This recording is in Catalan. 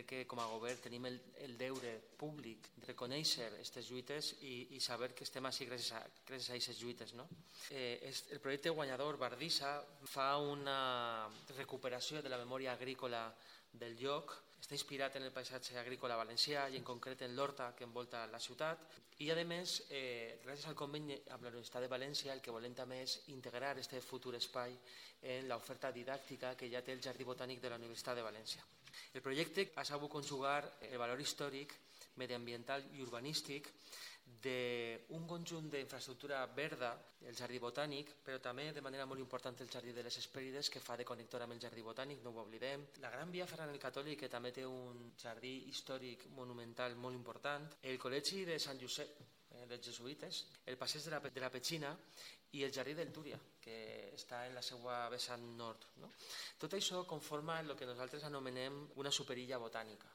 crec que com a govern tenim el deure públic de reconèixer aquestes lluites i saber que estem així gràcies a aquestes lluites. No? El projecte guanyador Bardissa fa una recuperació de la memòria agrícola del lloc, està inspirat en el paisatge agrícola valencià i en concret en l'horta que envolta la ciutat i a més, gràcies al conveni amb la Universitat de València, el que volem també és integrar aquest futur espai en l'oferta didàctica que ja té el Jardí Botànic de la Universitat de València. El projecte ha sabut conjugar el valor històric, mediambiental i urbanístic d'un conjunt d'infraestructura verda, el Jardí Botànic, però també de manera molt important el Jardí de les Hespèrides, que fa de connector amb el Jardí Botànic, no ho oblidem. La Gran Via Ferran el Catòlic, que també té un jardí històric monumental molt important. El Col·legi de Sant Josep, dels Jesuïtes, el passeig de la Petxina i el Jardí del Túria, que està en la seva vessant nord. No? Tot això conforma el que nosaltres anomenem una superilla botànica.